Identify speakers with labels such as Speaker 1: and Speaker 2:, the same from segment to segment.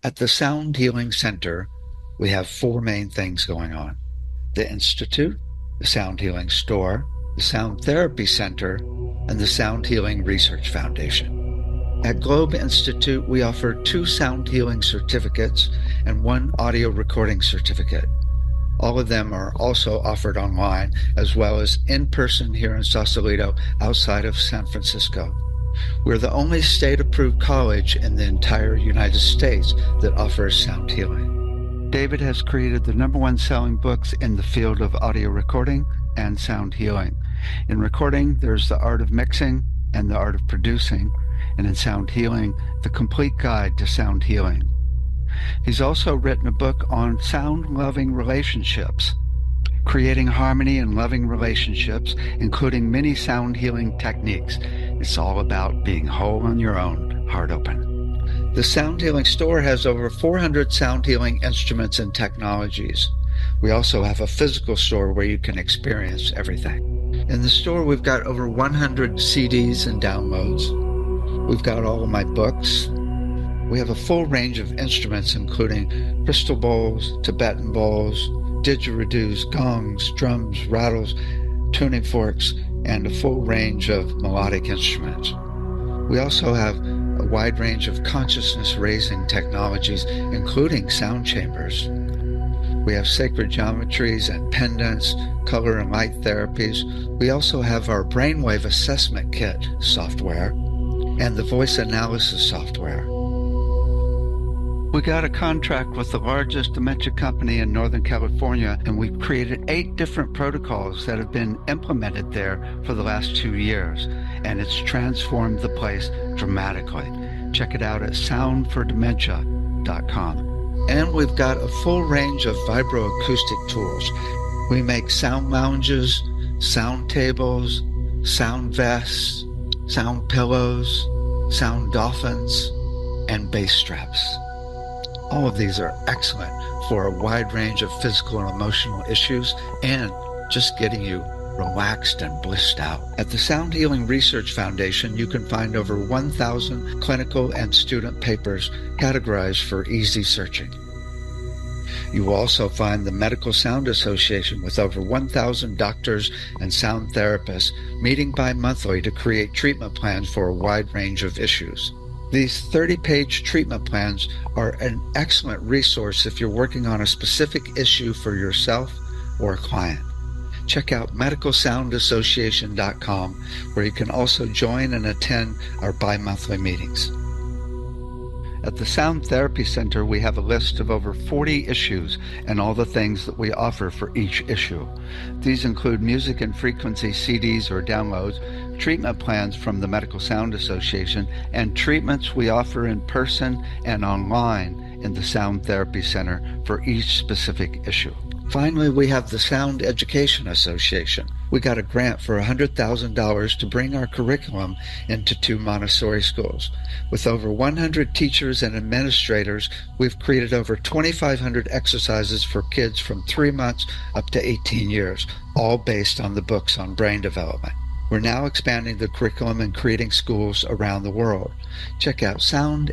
Speaker 1: At the Sound Healing Center, we have four main things going on: the Institute, the Sound Healing Store, the Sound Therapy Center, and the Sound Healing Research Foundation. At Globe Institute, we offer 2 sound healing certificates and 1 audio recording certificate. All of them are also offered online, as well as in person here in Sausalito, outside of San Francisco. We're the only state-approved college in the entire United States that offers sound healing. David has created the #1 selling books in the field of audio recording and sound healing. In recording, there's The Art of Mixing and The Art of Producing, and in sound healing, The Complete Guide to Sound Healing. He's also written a book on sound-loving relationships, creating harmony and loving relationships, including many sound healing techniques. It's all about being whole on your own, heart open. The Sound Healing Store has over 400 sound healing instruments and technologies. We also have a physical store where you can experience everything. In the store, we've got over 100 CDs and downloads. We've got all of my books. We have a full range of instruments, including crystal bowls, Tibetan bowls, didgeridoos, gongs, drums, rattles, tuning forks, and a full range of melodic instruments. We also have a wide range of consciousness-raising technologies, including sound chambers. We have sacred geometries and pendants, color and light therapies. We also have our brainwave assessment kit software and the voice analysis software. We got a contract with the largest dementia company in Northern California, and we've created 8 different protocols that have been implemented there for the last 2 years, and it's transformed the place dramatically. Check it out at soundfordementia.com. And we've got a full range of vibroacoustic tools. We make sound lounges, sound tables, sound vests, sound pillows, sound dolphins, and bass straps. All of these are excellent for a wide range of physical and emotional issues and just getting you relaxed and blissed out. At the Sound Healing Research Foundation, you can find over 1,000 clinical and student papers categorized for easy searching. You will also find the Medical Sound Association with over 1,000 doctors and sound therapists meeting bi-monthly to create treatment plans for a wide range of issues. These 30-page treatment plans are an excellent resource if you're working on a specific issue for yourself or a client. Check out medicalsoundassociation.com, where you can also join and attend our bi-monthly meetings. At the Sound Therapy Center, we have a list of over 40 issues and all the things that we offer for each issue. These include music and frequency CDs or downloads, treatment plans from the Medical Sound Association, and treatments we offer in person and online in the Sound Therapy Center for each specific issue. Finally, we have the Sound Education Association. We got a grant for $100,000 to bring our curriculum into 2 Montessori schools. With over 100 teachers and administrators, we've created over 2,500 exercises for kids from 3 months up to 18 years, all based on the books on brain development. We're now expanding the curriculum and creating schools around the world. Check out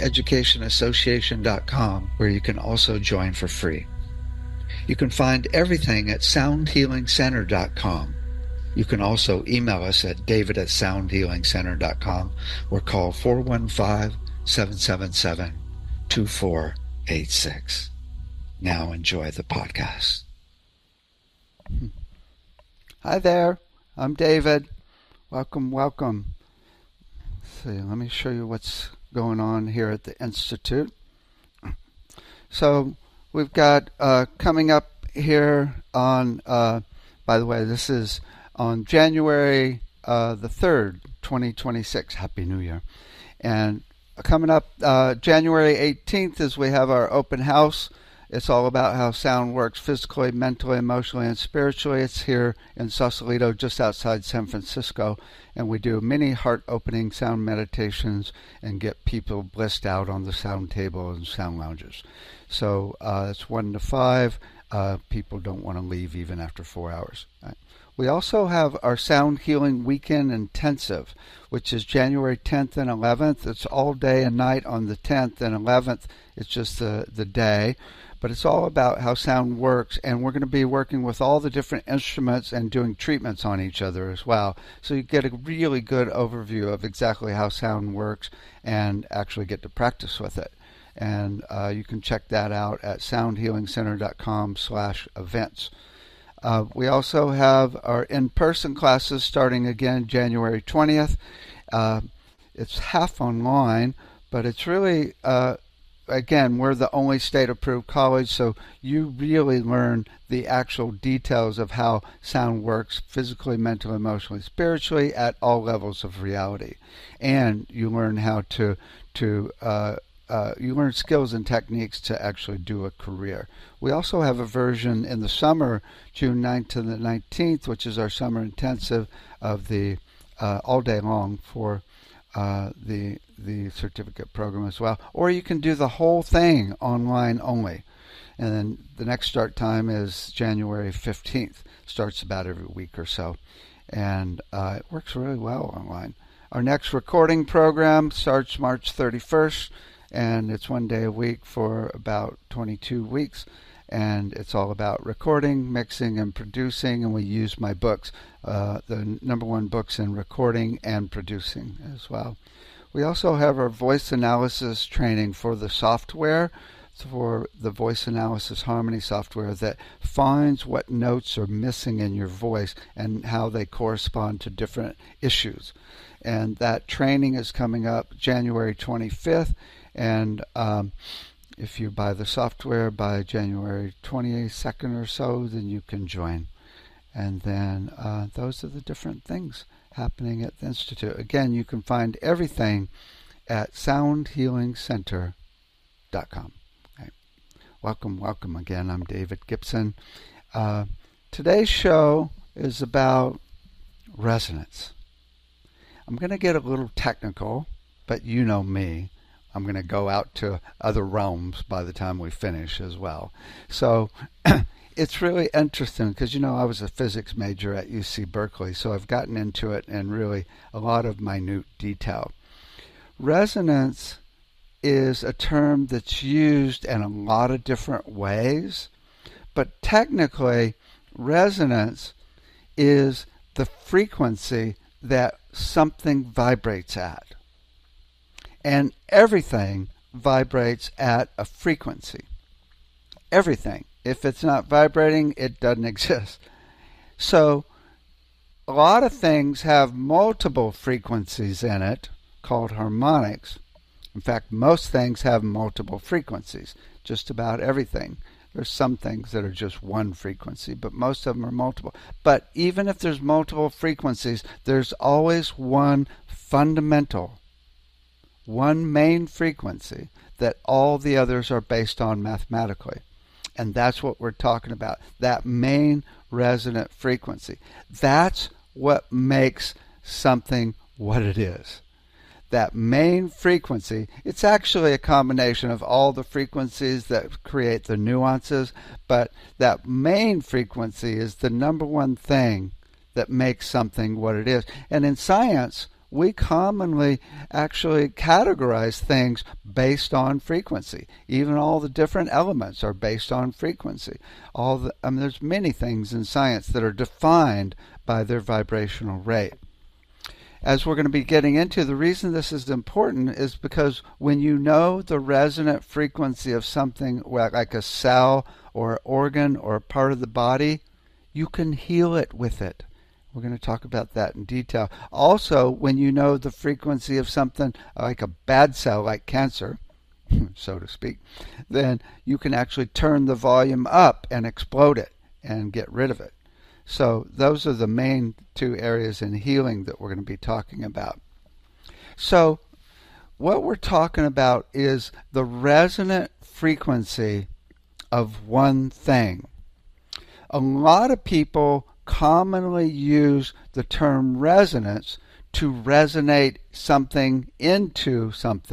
Speaker 1: soundeducationassociation.com, where you can also join for free. You can find everything at soundhealingcenter.com. You can also email us at david@soundhealingcenter.com or call 415-777-2486. Now enjoy the podcast. Hi there, I'm David. Welcome. Let's see, let me show you what's going on here at the Institute. So we've got coming up here on, by the way, this is on January the 3rd, 2026. Happy New Year. And coming up January 18th is we have our open house. It's all about how sound works physically, mentally, emotionally, and spiritually. It's here in Sausalito, just outside San Francisco. And we do many heart-opening sound meditations and get people blissed out on the sound table and sound lounges. So it's 1 to 5. People don't want to leave even after 4 hours. Right?
Speaker 2: We also have our Sound Healing Weekend Intensive, which is January 10th and 11th. It's all day and night on the 10th, and 11th it's just the day. But it's all about how sound works, and we're going to be working with all the different instruments and doing treatments on each other as well. So you get a really good overview of exactly how sound works and actually get to practice with it. And you can check that out at soundhealingcenter.com/events. We also have our in-person classes starting again January 20th. It's half online, but it's really, again, we're the only state-approved college, so you really learn the actual details of how sound works physically, mentally, emotionally, spiritually at all levels of reality. And you learn how to you learn skills and techniques to actually do a career. We also have a version in the summer, June 9th to the 19th, which is our summer intensive of the all day long for the certificate program as well. Or you can do the whole thing online only. And then the next start time is January 15th. Starts about every week or so. And it works really well online. Our next recording program starts March 31st. And it's 1 day a week for about 22 weeks. And it's all about recording, mixing, and producing. And we use my books, the #1 books in recording and producing as well. We also have our voice analysis training for the software, for the voice analysis harmony software that finds what notes are missing in your voice and how they correspond to different issues. And that training is coming up January 25th. And if you buy the software by January 22nd or so, then you can join. And then those are the different things happening at the Institute. Again, you can find everything at soundhealingcenter.com. Right. Welcome again. I'm David Gibson. Today's show is about resonance. I'm going to get a little technical, but you know me. I'm going to go out to other realms by the time we finish as well. So it's really interesting because, I was a physics major at UC Berkeley, so I've gotten into it in really a lot of minute detail. Resonance is a term that's used in a lot of different ways, but technically, resonance is the frequency that something vibrates at. And everything vibrates at a frequency. Everything. If it's not vibrating, it doesn't exist. So a lot of things have multiple frequencies in it, called harmonics. In fact, most things have multiple frequencies, just about everything. There's some things that are just one frequency, but most of them are multiple. But even if there's multiple frequencies, there's always one fundamental, one main frequency that all the others are based on mathematically. And that's what we're talking about, that main resonant frequency. That's what makes something what it is. That main frequency, it's actually a combination of all the frequencies that create the nuances, but that main frequency is the #1 thing that makes something what it is. And in science, we commonly actually categorize things based on frequency. Even all the different elements are based on frequency. There's many things in science that are defined by their vibrational rate. As we're going to be getting into, the reason this is important is because when you know the resonant frequency of something like a cell or an organ or a part of the body, you can heal it with it. We're going to talk about that in detail. Also, when you know the frequency of something like a bad cell, like cancer, so to speak, then you can actually turn the volume up and explode it and get rid of it. So those are the main two areas in healing that we're going to be talking about. So what we're talking about is the resonant frequency of one thing. A lot of people commonly use the term resonance to resonate something, into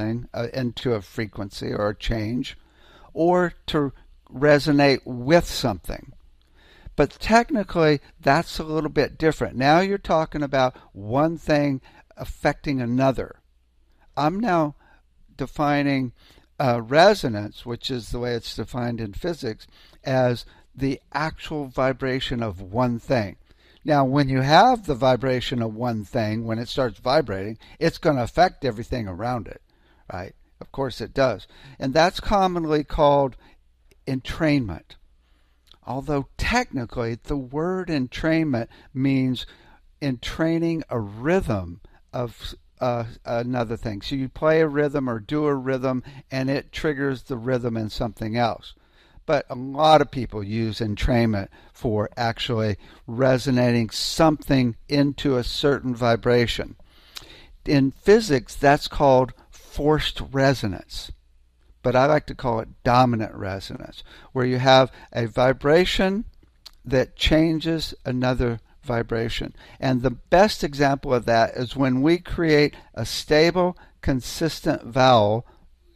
Speaker 2: a frequency or a change, or to resonate with something. But technically, that's a little bit different. Now you're talking about one thing affecting another. I'm now defining resonance, which is the way it's defined in physics, as the actual vibration of one thing. Now, when you have the vibration of one thing, when it starts vibrating, it's going to affect everything around it, right? Of course it does. And that's commonly called entrainment. Although technically the word entrainment means entraining a rhythm of another thing. So you play a rhythm or do a rhythm and it triggers the rhythm in something else. But a lot of people use entrainment for actually resonating something into a certain vibration. In physics, that's called forced resonance. But I like to call it dominant resonance, where you have a vibration that changes another vibration. And the best example of that is when we create a stable, consistent vowel.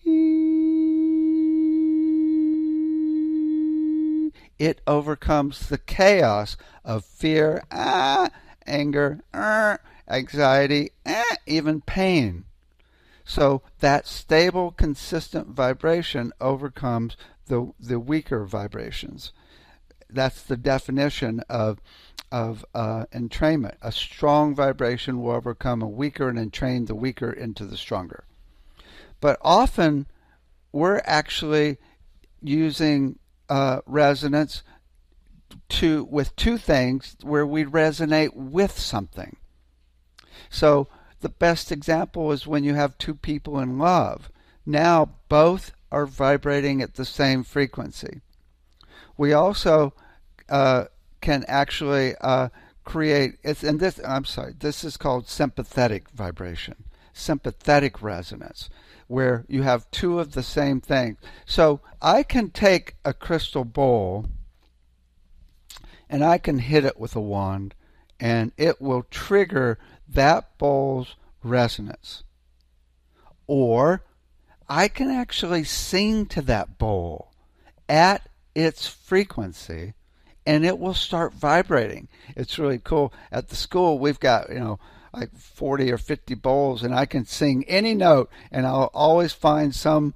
Speaker 2: It overcomes the chaos of fear, anger, anxiety, even pain. So that stable, consistent vibration overcomes the weaker vibrations. That's the definition of entrainment. A strong vibration will overcome a weaker and entrain the weaker into the stronger. But often we're actually using resonance with two things where we resonate with something. So the best example is when you have two people in love. Now both are vibrating at the same frequency. We also can actually create, this is called sympathetic vibration, sympathetic resonance, where you have two of the same thing. So I can take a crystal bowl and I can hit it with a wand and it will trigger that bowl's resonance. Or I can actually sing to that bowl at its frequency and it will start vibrating. It's really cool. At the school we've got, like 40 or 50 bowls, and I can sing any note and I'll always find some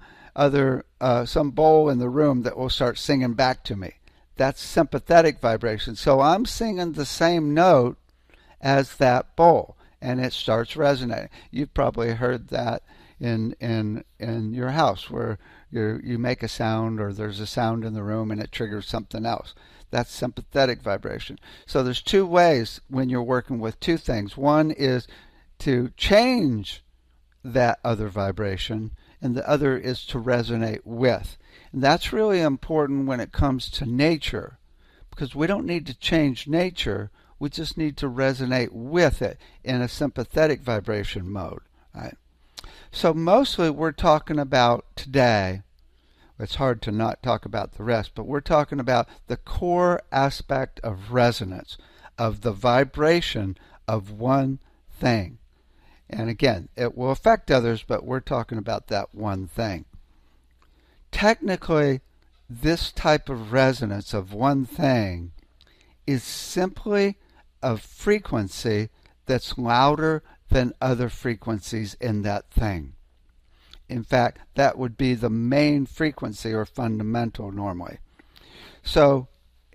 Speaker 2: bowl in the room that will start singing back to me. That's sympathetic vibration. So I'm singing the same note as that bowl and it starts resonating. You've probably heard that in your house where you make a sound or there's a sound in the room and it triggers something else. That's sympathetic vibration. So there's two ways when you're working with two things. One is to change that other vibration, and the other is to resonate with. And that's really important when it comes to nature, because we don't need to change nature. We just need to resonate with it in a sympathetic vibration mode. Right? So mostly we're talking about today, it's hard to not talk about the rest, but we're talking about the core aspect of resonance, of the vibration of one thing. And again, it will affect others, but we're talking about that one thing. Technically, this type of resonance of one thing is simply a frequency that's louder than other frequencies in that thing. In fact, that would be the main frequency or fundamental normally. So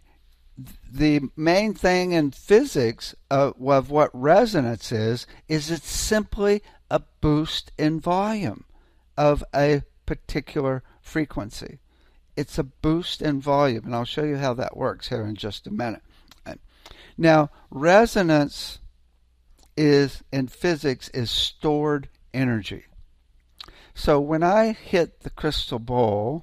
Speaker 2: the main thing in physics of what resonance is it's simply a boost in volume of a particular frequency. It's a boost in volume, and I'll show you how that works here in just a minute. Now, resonance in physics is stored energy. So when I hit the crystal bowl,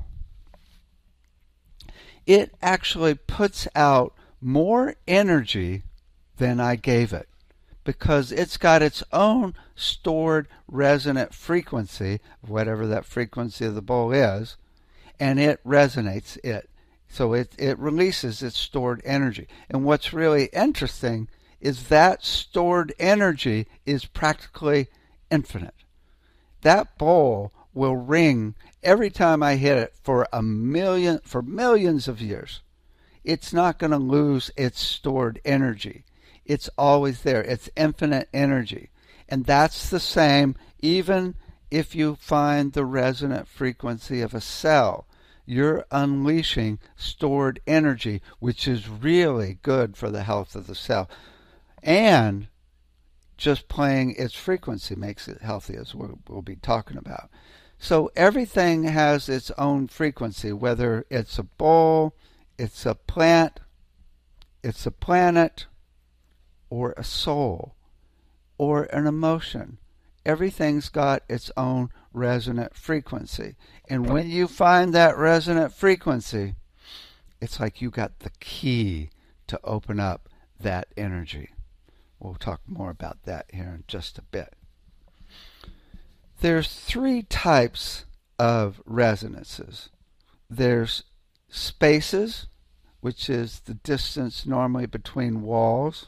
Speaker 2: it actually puts out more energy than I gave it because it's got its own stored resonant frequency, whatever that frequency of the bowl is, and it resonates it. So it releases its stored energy. And what's really interesting is that stored energy is practically infinite. That bowl will ring every time I hit it for millions of years. it's not going to lose its stored energy. It's always there. It's infinite energy. And that's the same even if you find the resonant frequency of a cell. You're unleashing stored energy, which is really good for the health of the cell. And just playing its frequency makes it healthy, as we'll be talking about. So everything has its own frequency, whether it's a bowl, it's a plant, it's a planet, or a soul, or an emotion. Everything's got its own resonant frequency. And when you find that resonant frequency, it's like you got the key to open up that energy. We'll talk more about that here in just a bit. There's 3 types of resonances. There's spaces, which is the distance normally between walls.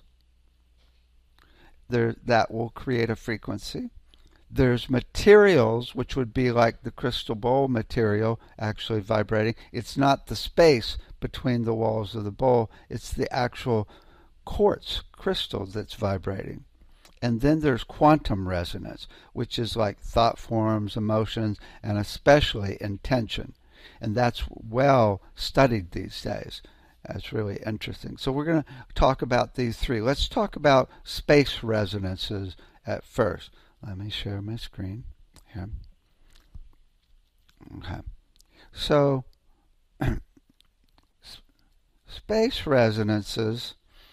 Speaker 2: That will create a frequency. There's materials, which would be like the crystal bowl material actually vibrating. It's not the space between the walls of the bowl. It's the actual quartz crystal that's vibrating. And then there's quantum resonance, which is like thought forms, emotions, and especially intention. And that's well studied these days. That's really interesting. So we're going to talk about these 3. Let's talk about space resonances at first. Let me share my screen here. Okay. So space resonances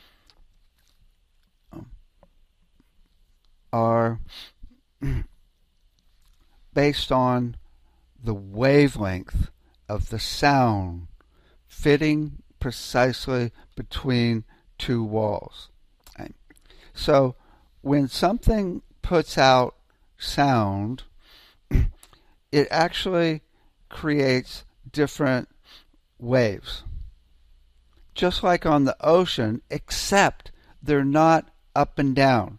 Speaker 2: are based on the wavelength of the sound fitting precisely between 2 walls. Okay. So when something puts out sound, it actually creates different waves. Just like on the ocean, except they're not up and down.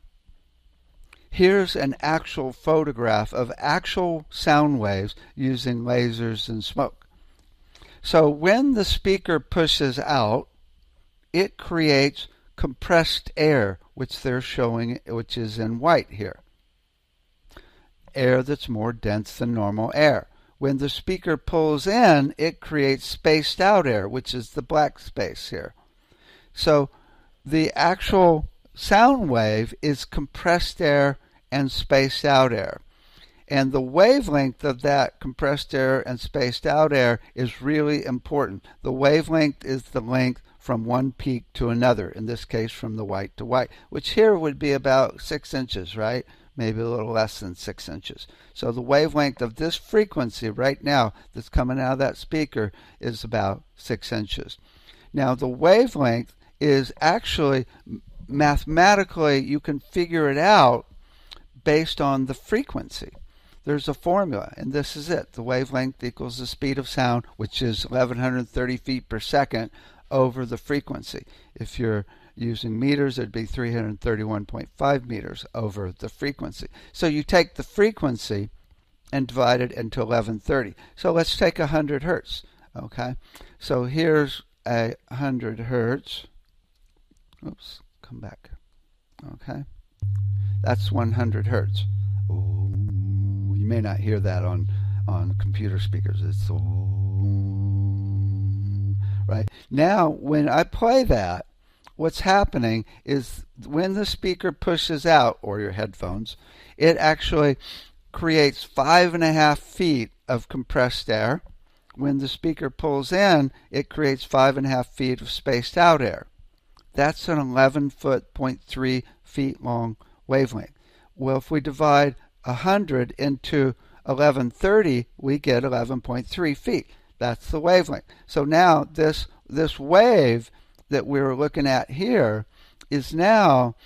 Speaker 2: Here's an actual photograph of actual sound waves using lasers and smoke. So when the speaker pushes out, it creates compressed air, which they're showing, which is in white here. Air that's more dense than normal air. When the speaker pulls in, it creates spaced out air, which is the black space here. So the actual sound wave is compressed air and spaced out air. And the wavelength of that compressed air and spaced out air is really important. The wavelength is the length from one peak to another, in this case from the white to white, which here would be about 6 inches, right? Maybe a little less than 6 inches. So the wavelength of this frequency right now that's coming out of that speaker is about 6 inches. Now the wavelength is actually, mathematically, you can figure it out based on the frequency. There's a formula, and this is it. The wavelength equals the speed of sound, which is 1,130 feet per second, over the frequency. If you're using meters, it'd be 331.5 meters over the frequency. So you take the frequency and divide it into 1130. So let's take 100 hertz. Okay, so here's 100 hertz. Oops, come back. Okay, that's 100 hertz. Ooh, you may not hear that on computer speakers. It's right. Now, when I play that, what's happening is when the speaker pushes out, or your headphones, it actually creates 5.5 feet of compressed air. When the speaker pulls in, it creates 5.5 feet of spaced out air. That's an 11.3 feet long wavelength. Well, if we divide 100 into 1130, we get 11.3 feet. That's the wavelength. So now this wave that we're looking at here is now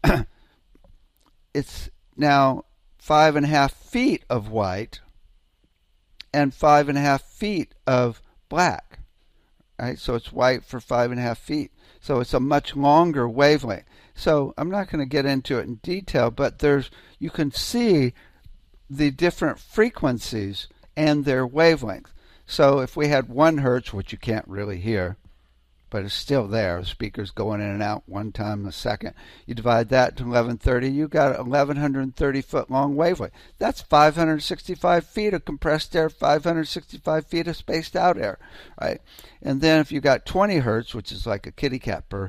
Speaker 2: it's now 5.5 feet of white and 5.5 feet of black. Right? So it's white for 5.5 feet. So it's a much longer wavelength. So I'm not going to get into it in detail, but you can see the different frequencies and their wavelengths. So if we had 1 hertz, which you can't really hear, but it's still there. The speaker's going in and out one time a second. You divide that to 1130, you got 1,130 foot long wavelength. That's 565 feet of compressed air, 565 feet of spaced out air, right? And then if you got 20 hertz, which is like a kitty cat purr,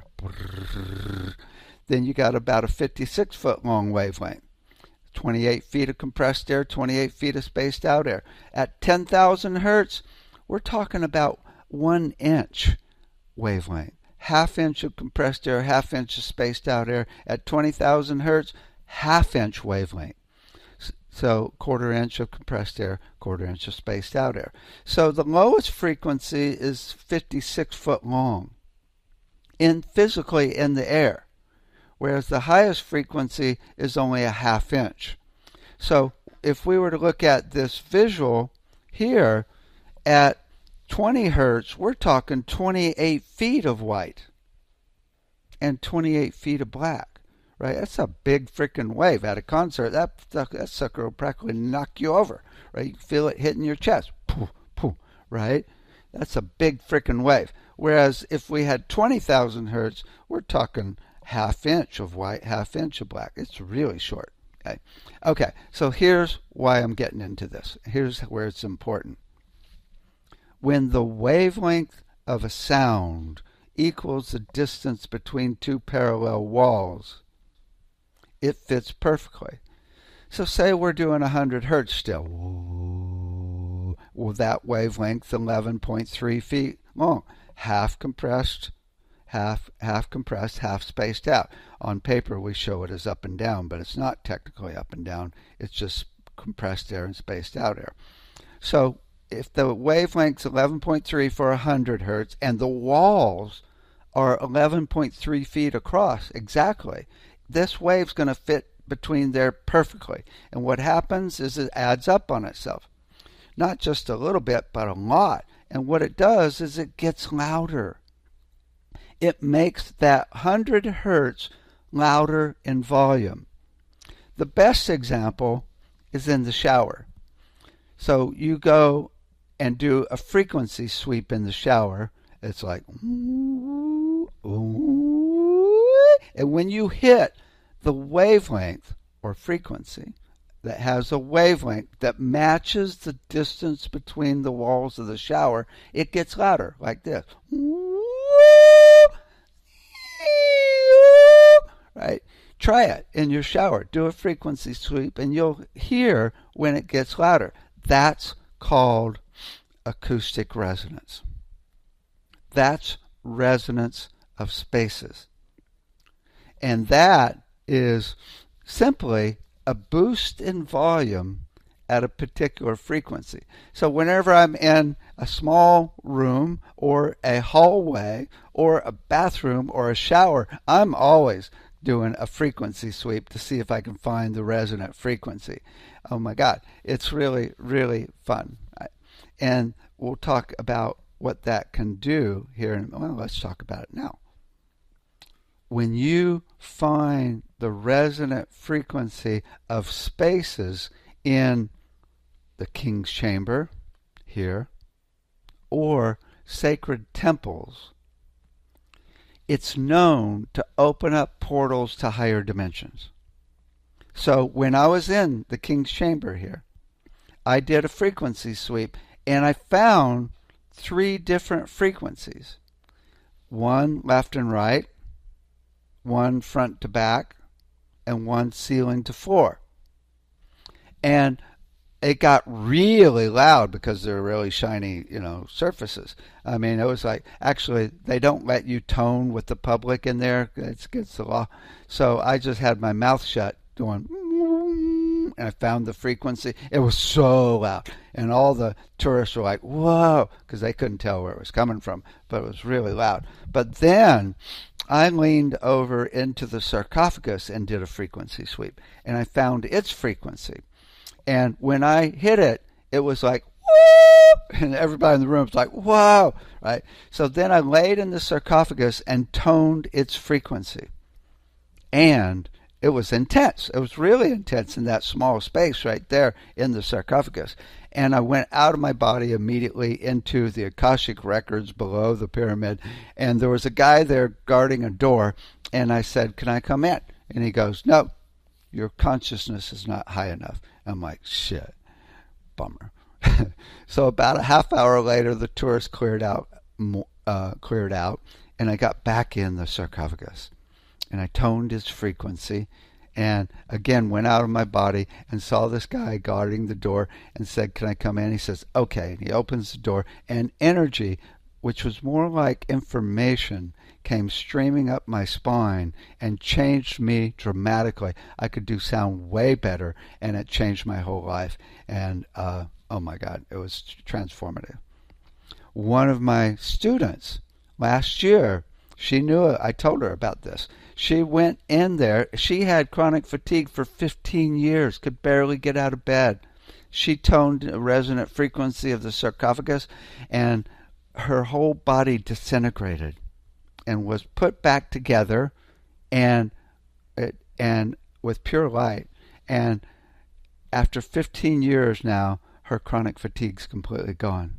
Speaker 2: then you got about a 56 foot long wavelength. 28 feet of compressed air, 28 feet of spaced out air. At 10,000 hertz, we're talking about 1 inch wavelength. Half inch of compressed air, half inch of spaced out air. At 20,000 hertz, half inch wavelength. So quarter inch of compressed air, quarter inch of spaced out air. So the lowest frequency is 56 foot long physically in the air, whereas the highest frequency is only a half inch. So if we were to look at this visual here, at 20 hertz, we're talking 28 feet of white and 28 feet of black, right? That's a big freaking wave. At a concert, that sucker will practically knock you over, right? You can feel it hitting your chest, poof, poof, right? That's a big freaking wave. Whereas if we had 20,000 hertz, we're talking half inch of white, half inch of black. It's really short. Okay, so here's why I'm getting into this. Here's where it's important. When the wavelength of a sound equals the distance between two parallel walls, it fits perfectly. So say we're doing 100 hertz still. Well, that wavelength 11.3 feet long, half compressed, half compressed, half spaced out. On paper we show it as up and down, but it's not technically up and down. It's just compressed air and spaced out air. So if the wavelength's 11.3 for 100 hertz and the walls are 11.3 feet across exactly, this wave's going to fit between there perfectly. And what happens is it adds up on itself. Not just a little bit, but a lot. And what it does is it gets louder. It makes that 100 hertz louder in volume. The best example is in the shower. So you go and do a frequency sweep in the shower. It's like, ooh, ooh. And when you hit the wavelength or frequency that has a wavelength that matches the distance between the walls of the shower, it gets louder like this. Right? Try it in your shower. Do a frequency sweep and you'll hear when it gets louder. That's called acoustic resonance. That's resonance of spaces. And that is simply a boost in volume at a particular frequency. So whenever I'm in a small room or a hallway or a bathroom or a shower, I'm always doing a frequency sweep to see if I can find the resonant frequency. Oh my God, it's really, really fun. And we'll talk about what that can do here. Well, let's talk about it now. When you find the resonant frequency of spaces in the King's Chamber here or sacred temples, it's known to open up portals to higher dimensions. So when I was in the King's Chamber here, I did a frequency sweep and I found 3 different frequencies. One left and right, one front to back, and one ceiling to floor. And it got really loud because they're really shiny, surfaces. I mean, it was like, actually, they don't let you tone with the public in there. It's against the law. So I just had my mouth shut doing, and I found the frequency. It was so loud. And all the tourists were like, whoa, because they couldn't tell where it was coming from, but it was really loud. But then I leaned over into the sarcophagus and did a frequency sweep, and I found its frequency. And when I hit it, it was like, whoop, and everybody in the room was like, whoa, right? So then I laid in the sarcophagus and toned its frequency. And it was intense. It was really intense in that small space right there in the sarcophagus. and I went out of my body immediately into the Akashic records below the pyramid, and there was a guy there guarding a door, and I said, "Can I come in?" And he goes, "No, your consciousness is not high enough." I'm like, shit, bummer. So about a half hour later, the tourist cleared out, and I got back in the sarcophagus, and I toned his frequency, and again went out of my body and saw this guy guarding the door and said, "Can I come in?" He says, "Okay." And he opens the door, and energy, which was more like information, came streaming up my spine and changed me dramatically. I could do sound way better, and it changed my whole life. And oh my God, it was transformative. One of my students last year, she knew it. I told her about this. She went in there. She had chronic fatigue for 15 years, could barely get out of bed. She toned the resonant frequency of the sarcophagus, and her whole body disintegrated and was put back together, and with pure light. And after 15 years now, her chronic fatigue's completely gone.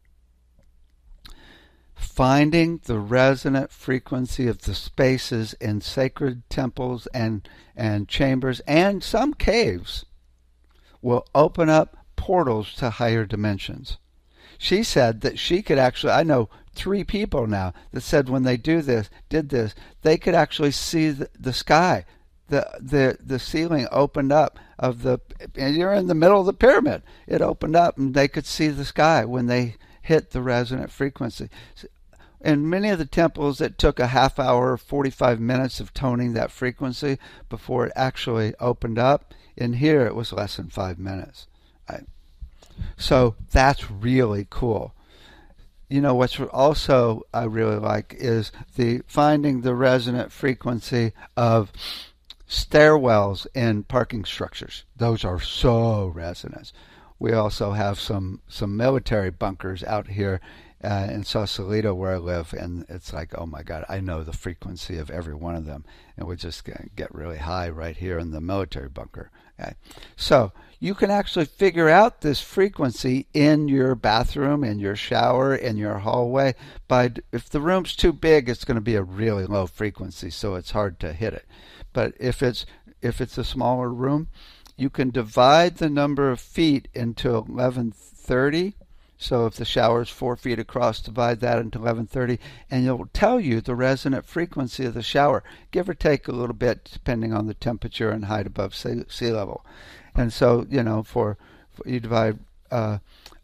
Speaker 2: Finding the resonant frequency of the spaces in sacred temples and chambers and some caves will open up portals to higher dimensions. She said that she could actually, I know 3 people now that said when they did this, they could actually see the sky. The ceiling opened up and you're in the middle of the pyramid. It opened up and they could see the sky when they hit the resonant frequency. In many of the temples, it took a half hour, 45 minutes of toning that frequency before it actually opened up. In here, it was less than 5 minutes. So that's really cool. You know, what's also I really like is finding the resonant frequency of stairwells in parking structures. Those are so resonant. We also have some military bunkers out here in Sausalito where I live, and it's like, oh my God, I know the frequency of every one of them, and we just get really high right here in the military bunker. Okay. So you can actually figure out this frequency in your bathroom, in your shower, in your hallway. If the room's too big, it's going to be a really low frequency, so it's hard to hit it. But if it's a smaller room, you can divide the number of feet into 1130. So if the shower is 4 feet across, divide that into 1130, and it'll tell you the resonant frequency of the shower, give or take a little bit depending on the temperature and height above sea level. And so, you know, for you divide 4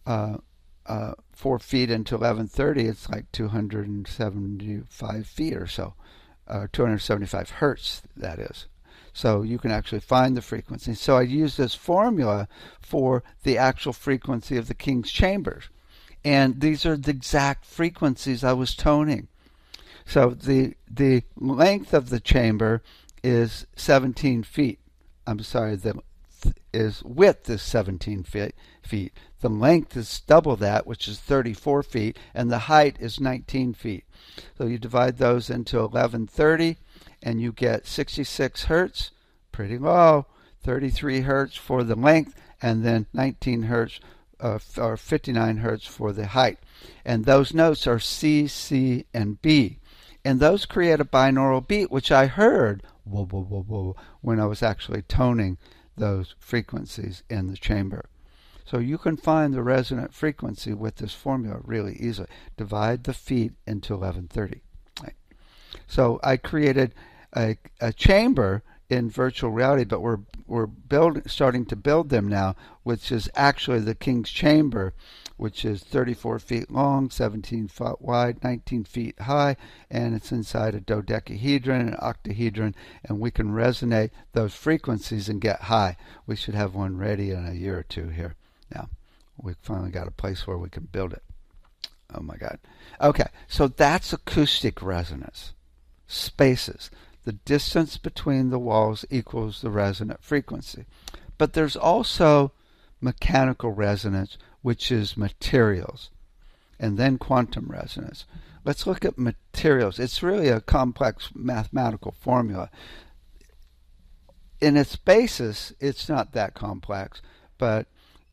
Speaker 2: feet into 1130, it's like 275 feet or so, 275 hertz, that is. So you can actually find the frequency. So I use this formula for the actual frequency of the King's Chambers. And these are the exact frequencies I was toning. So the length of the chamber is 17 feet. I'm sorry, the width is 17 feet. The length is double that, which is 34 feet, and the height is 19 feet. So you divide those into 1130, and you get 66 hertz, pretty low, 33 hertz for the length, and then 19 hertz or 59 hertz for the height. And those notes are C, C, and B. And those create a binaural beat, which I heard whoa, whoa, whoa, whoa, when I was actually toning those frequencies in the chamber. So you can find the resonant frequency with this formula really easily. Divide the feet into 1130. Right. So I created a chamber in virtual reality, but we're starting to build them now, which is actually the King's Chamber, which is 34 feet long, 17 feet wide, 19 feet high, and it's inside a dodecahedron, an octahedron, and we can resonate those frequencies and get high. We should have one ready in a year or two here. Now, we finally got a place where we can build it. Oh my God. Okay, so that's acoustic resonance. Spaces. The distance between the walls equals the resonant frequency. But there's also mechanical resonance, which is materials, and then quantum resonance. Let's look at materials. It's really a complex mathematical formula. In its basis, it's not that complex, but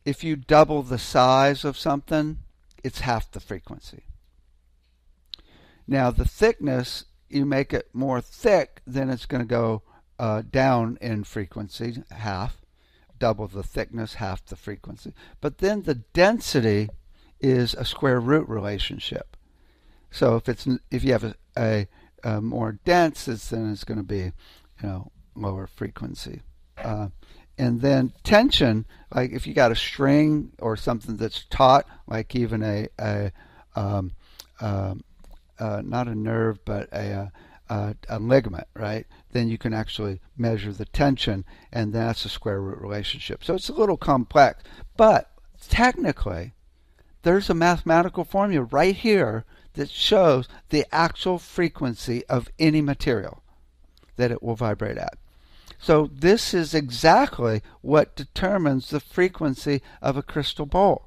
Speaker 2: if you double the size of something, it's half the frequency. Now the thickness, you make it more thick, then it's going to go down in frequency, half. Double the thickness, half the frequency. But then the density is a square root relationship. So if you have a more dense, then it's going to be, lower frequency. And then tension, like if you got a string or something that's taut, like even not a nerve, but a ligament, right? Then you can actually measure the tension, and that's a square root relationship. So it's a little complex, but technically, there's a mathematical formula right here that shows the actual frequency of any material that it will vibrate at. So this is exactly what determines the frequency of a crystal bowl.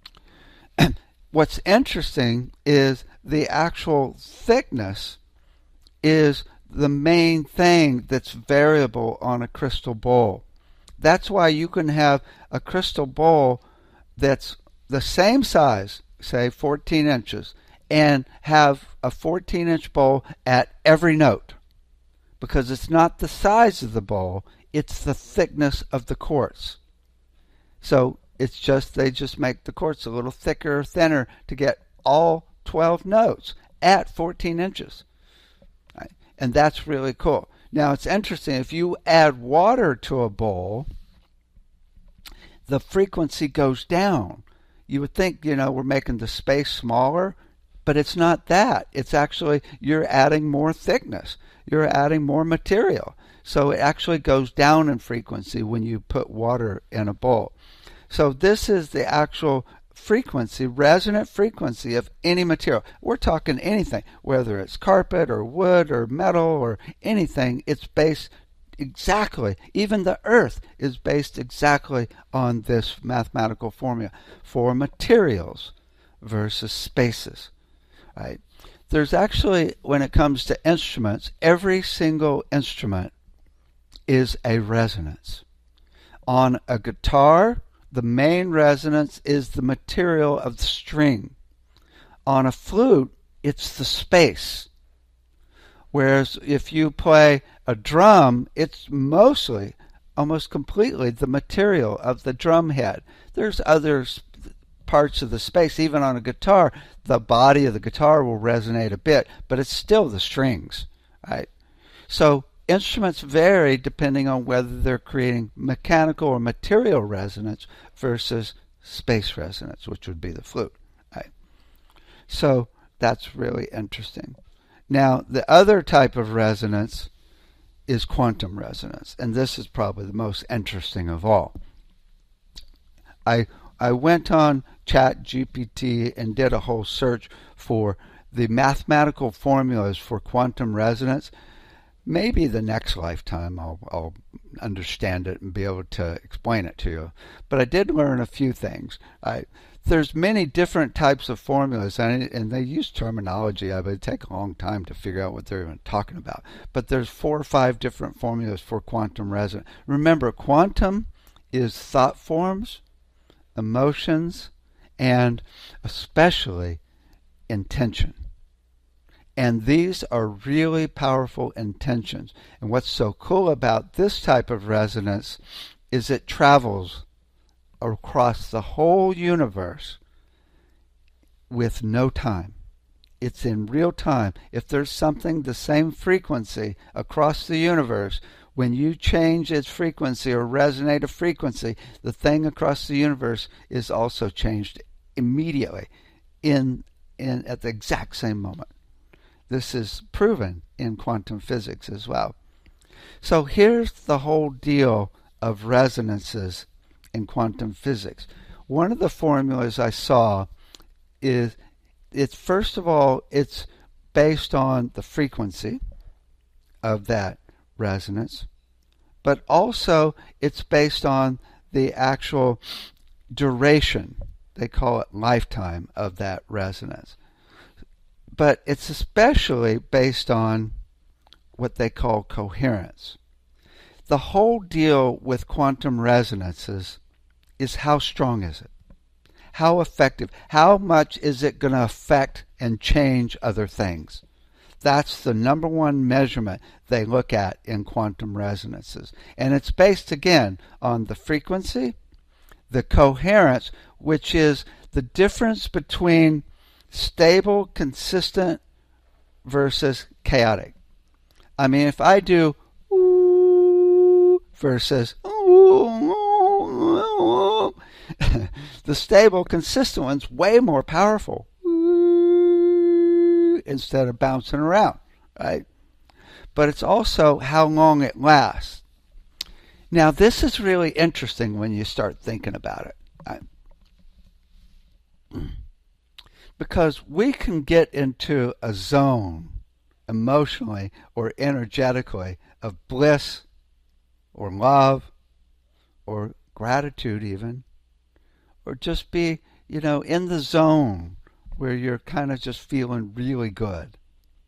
Speaker 2: What's interesting is the actual thickness is the main thing that's variable on a crystal bowl. That's why you can have a crystal bowl that's the same size, say 14 inches, and have a 14-inch bowl at every note. Because it's not the size of the bowl, it's the thickness of the quartz. So it's just, they just make the quartz a little thicker or thinner to get all 12 notes at 14 inches. Right? And that's really cool. Now it's interesting, if you add water to a bowl, the frequency goes down. You would think, we're making the space smaller, but it's not that. It's actually, you're adding more thickness. You're adding more material. So it actually goes down in frequency when you put water in a bowl. So this is the actual frequency, resonant frequency of any material. We're talking anything, whether it's carpet or wood or metal or anything, it's based exactly, even the earth is based exactly on this mathematical formula for materials versus spaces. Right? There's actually, when it comes to instruments, every single instrument is a resonance. On a guitar, the main resonance is the material of the string. On a flute, it's the space. Whereas if you play a drum, it's mostly, almost completely, the material of the drum head. There's other parts of the space. Even on a guitar, the body of the guitar will resonate a bit, but it's still the strings, right? So instruments vary depending on whether they're creating mechanical or material resonance versus space resonance, which would be the flute, right? So that's really interesting. Now, the other type of resonance is quantum resonance, and this is probably the most interesting of all. I went on ChatGPT and did a whole search for the mathematical formulas for quantum resonance. Maybe the next lifetime I'll understand it and be able to explain it to you. But I did learn a few things. There's many different types of formulas, and they use terminology. It would take a long time to figure out what they're even talking about. But there's 4 or 5 different formulas for quantum resonance. Remember, quantum is thought forms, emotions, and especially intention. And these are really powerful intentions. And what's so cool about this type of resonance is it travels across the whole universe with no time. It's in real time. If there's something the same frequency across the universe, when you change its frequency or resonate a frequency, the thing across the universe is also changed immediately at the exact same moment. This is proven in quantum physics as well. So here's the whole deal of resonances in quantum physics. One of the formulas I saw is, first of all, it's based on the frequency of that resonance, but also it's based on the actual duration, they call it lifetime, of that resonance. But it's especially based on what they call coherence. The whole deal with quantum resonances is how strong is it? How effective? How much is it going to affect and change other things? That's the number one measurement they look at in quantum resonances. And it's based, again, on the frequency, the coherence, which is the difference between stable, consistent versus chaotic. I mean, if I do ooh versus ooh, the stable, consistent one's way more powerful instead of bouncing around, right? But it's also how long it lasts. Now, this is really interesting when you start thinking about it. Because we can get into a zone emotionally or energetically of bliss or love or gratitude even, or just be, in the zone where you're kind of just feeling really good.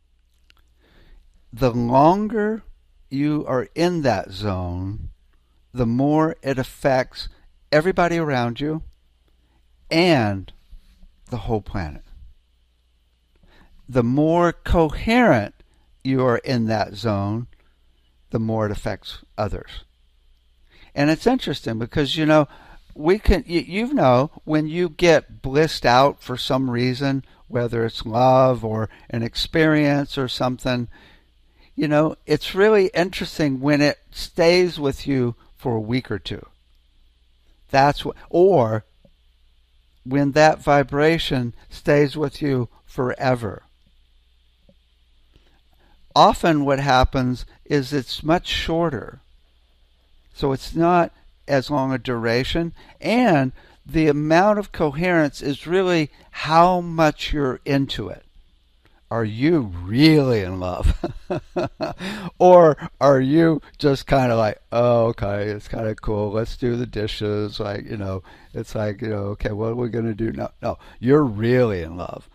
Speaker 2: The longer you are in that zone, the more it affects everybody around you and the whole planet. The more coherent you are in that zone, the more it affects others. And it's interesting because, we can, when you get blissed out for some reason, whether it's love or an experience or something, it's really interesting when it stays with you for a week or two. Or when that vibration stays with you forever. Often what happens is it's much shorter. So it's not as long a duration, and the amount of coherence is really how much you're into it. Are you really in love? Or are you just kind of like, oh, okay, it's kind of cool, let's do the dishes, it's like, okay, what are we going to do now? No, you're really in love.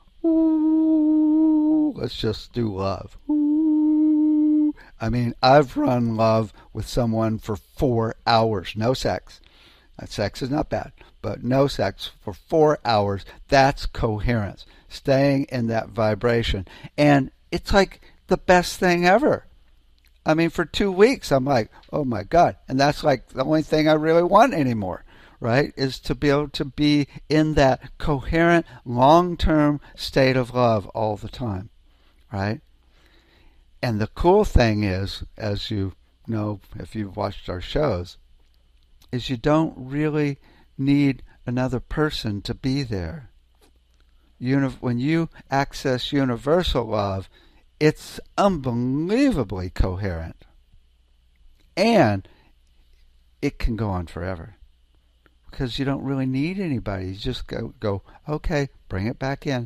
Speaker 2: Ooh, let's just do love. Ooh. I mean, I've run love with someone for 4 hours, no sex. Sex is not bad, but no sex for 4 hours. That's coherence, staying in that vibration. And it's like the best thing ever. I mean, for 2 weeks, I'm like, oh my God. And that's like the only thing I really want anymore, right? Is to be able to be in that coherent, long-term state of love all the time, right? And the cool thing is, as you know, if you've watched our shows, is you don't really need another person to be there. When you access universal love, it's unbelievably coherent. And it can go on forever. Because you don't really need anybody. You just go, okay, bring it back in.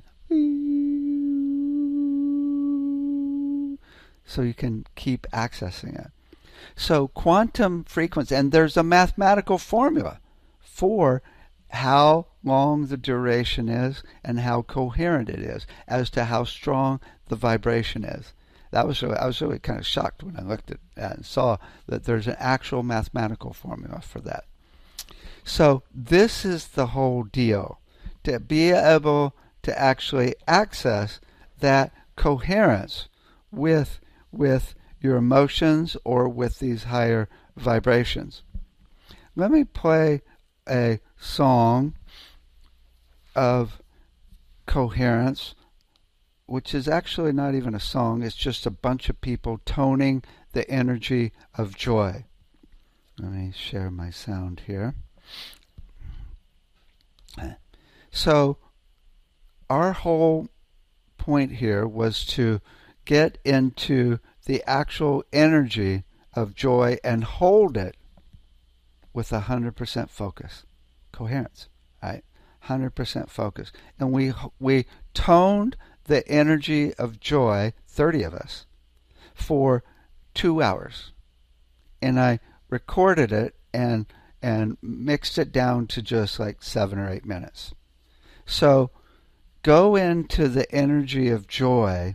Speaker 2: So you can keep accessing it. So quantum frequency, and there's a mathematical formula for how long the duration is and how coherent it is as to how strong the vibration is. I was really kind of shocked when I looked at that and saw that there's an actual mathematical formula for that. So this is the whole deal, to be able to actually access that coherence with your emotions or with these higher vibrations. Let me play a song of coherence, which is actually not even a song, it's just a bunch of people toning the energy of joy. Let me share my sound here. So our whole point here was to get into the actual energy of joy and hold it with 100% focus, coherence, right? 100% focus. And we toned the energy of joy, 30 of us, for 2 hours. And I recorded it and mixed it down to just like 7 or 8 minutes. So go into the energy of joy.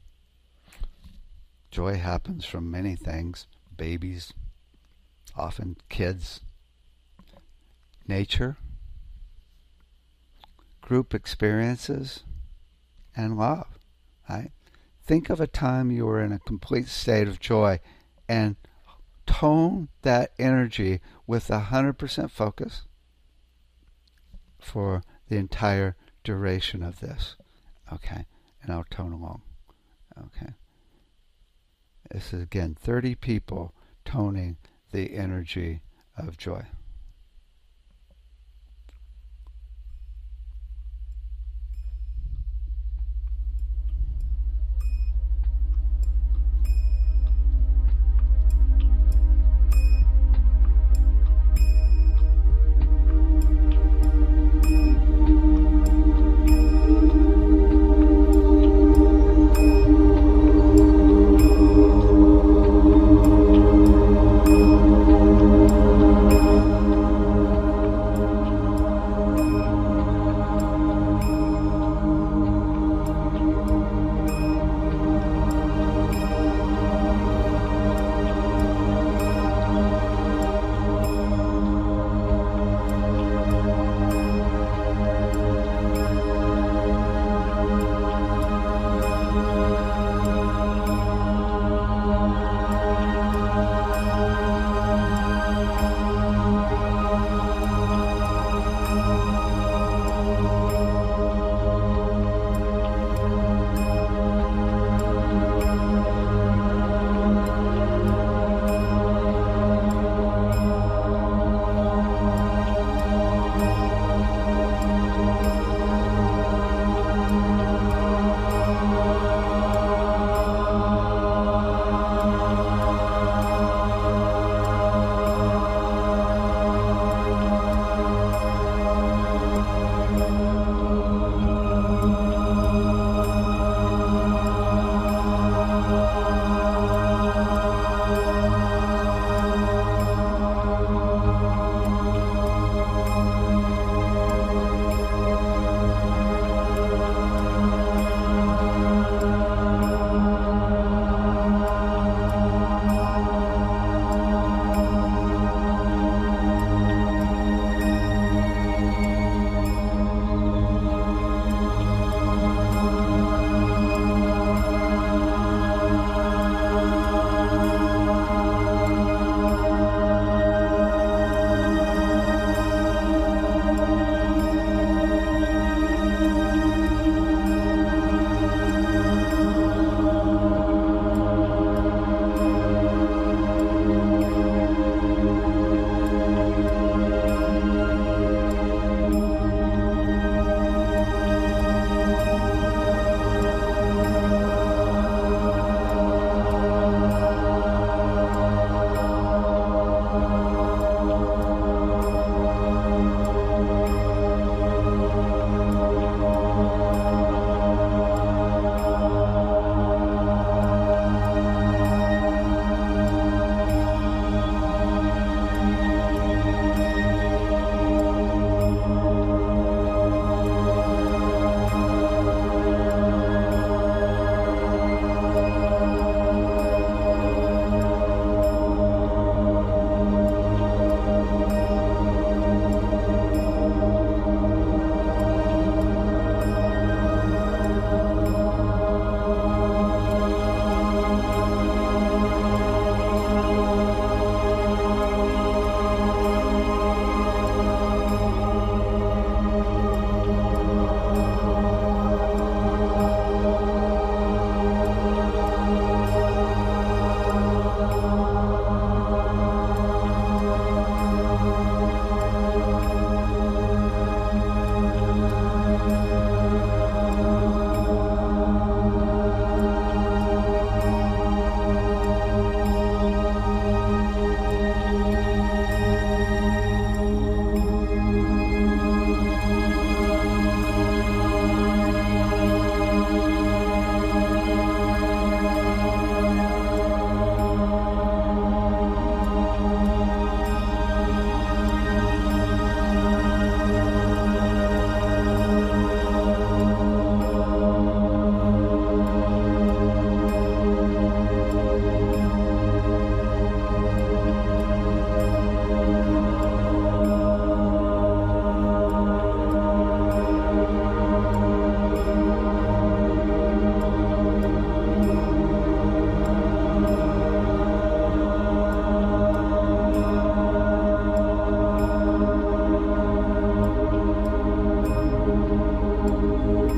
Speaker 2: Joy happens from many things. Babies, often kids. nature, group experiences, and love. Right? Think of a time you were in a complete state of joy and tone that energy with 100% focus for the entire duration of this. Okay, and I'll tone along. Okay. This is again 30 people toning the energy of joy.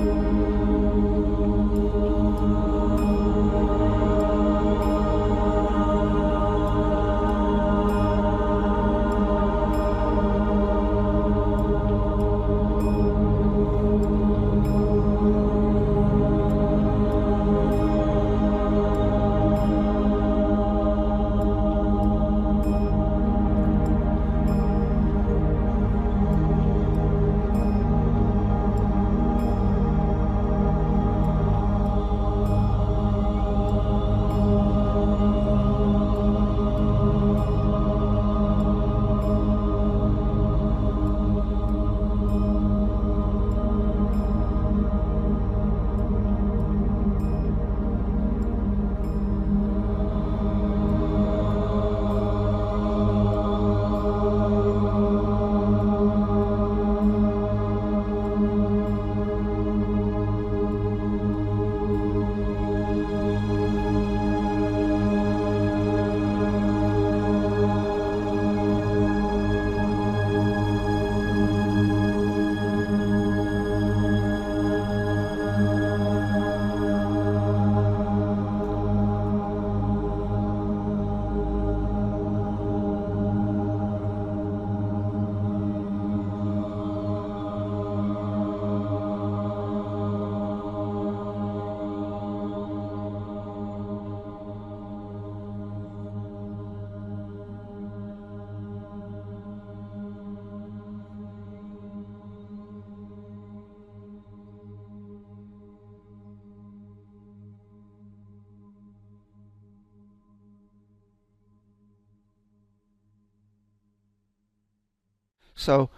Speaker 2: So,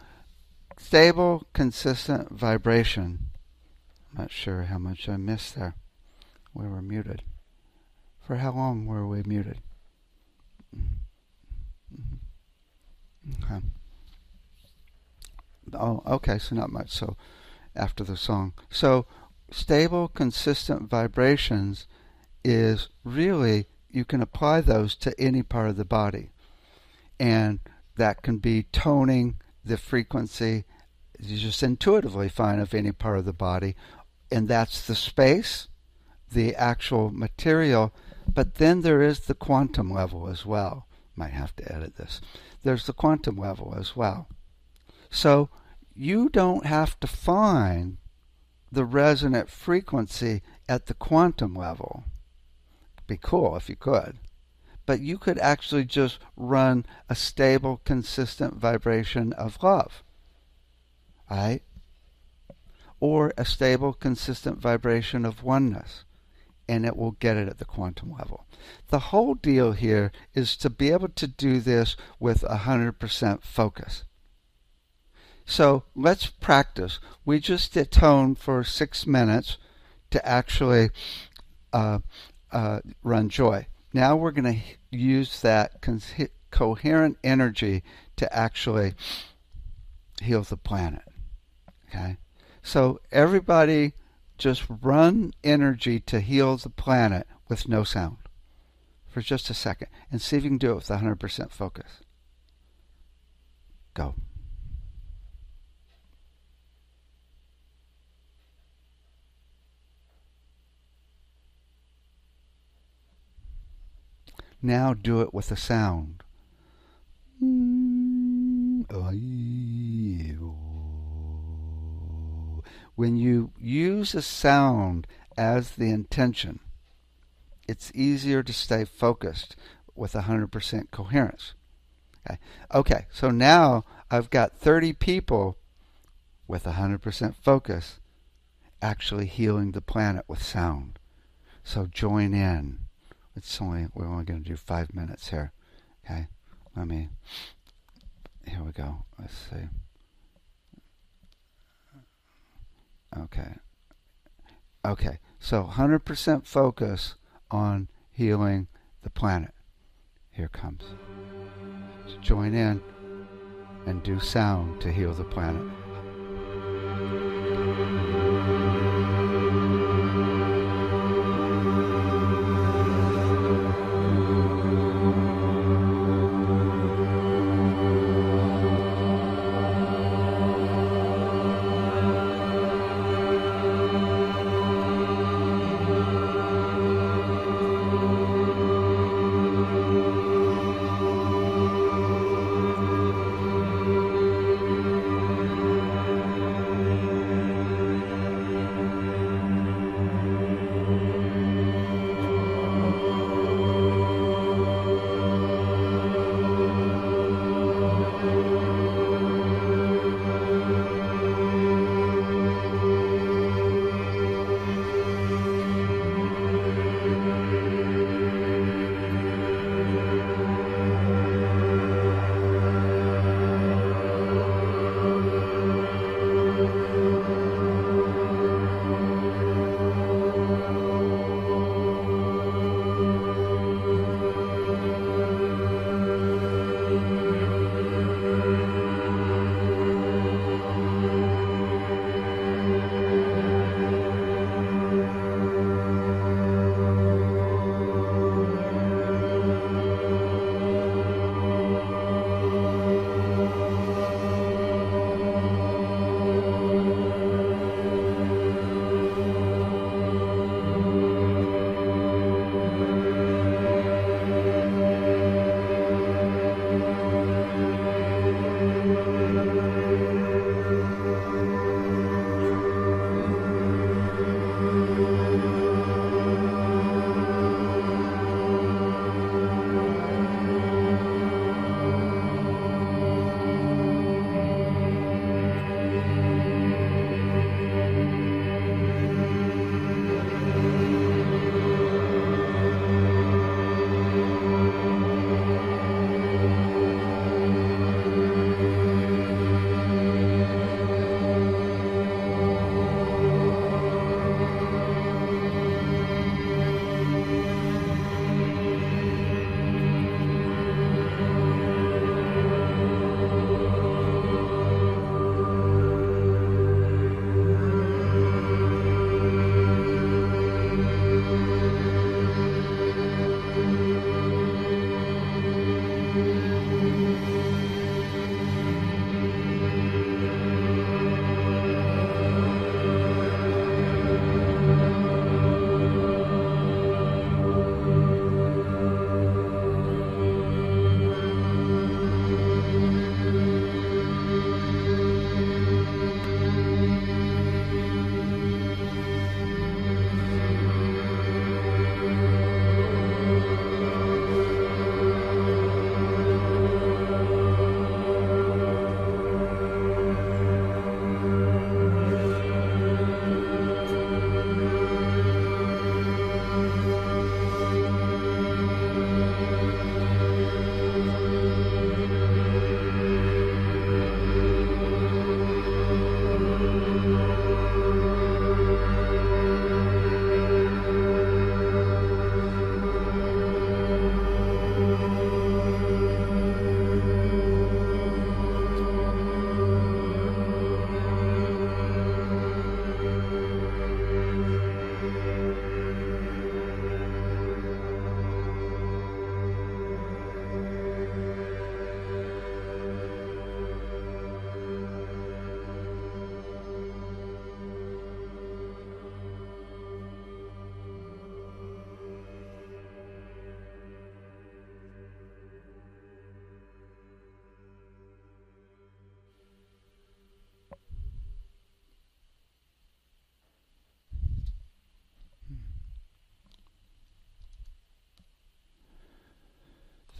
Speaker 2: stable, consistent vibration. I'm not sure how much I missed there. We were muted. For how long were we muted? Okay. Oh, okay, so not much. So, after the song. So, stable, consistent vibrations is really, you can apply those to any part of the body. And that can be toning the frequency, you just intuitively find of any part of the body. And that's the space, the actual material. But then there is the quantum level as well. Might have to edit this. There's the quantum level as well. So you don't have to find the resonant frequency at the quantum level. It'd be cool if you could. But you could actually just run a stable, consistent vibration of love. Right? Or a stable, consistent vibration of oneness. And it will get it at the quantum level. The whole deal here is to be able to do this with 100% focus. So let's practice. We just did tone for 6 minutes to actually run joy. Now we're going to use that coherent energy to actually heal the planet. Okay? So everybody just run energy to heal the planet with no sound for just a second. And see if you can do it with 100% focus. Go. Now do it with a sound. When you use a sound as the intention, it's easier to stay focused with 100% coherence. Okay, so now I've got 30 people with 100% focus actually healing the planet with sound. So join in. We're only going to do 5 minutes here. Okay, here we go. Let's see. Okay, so 100% focus on healing the planet. Here it comes. So join in and do sound to heal the planet.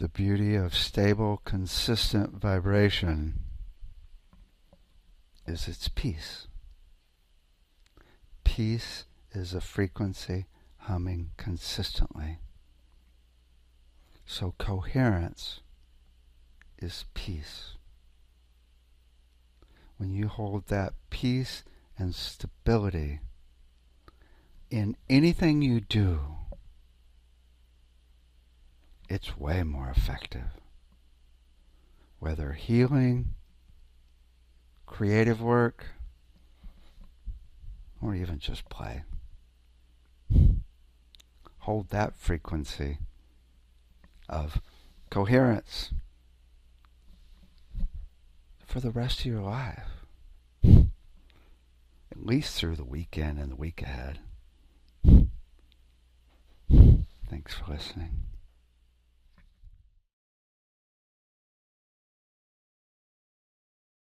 Speaker 2: The beauty of stable, consistent vibration is its peace. Peace is a frequency humming consistently. So coherence is peace. When you hold that peace and stability in anything you do, it's way more effective. Whether healing, creative work, or even just play. Hold that frequency of coherence for the rest of your life. At least through the weekend and the week ahead. Thanks for listening.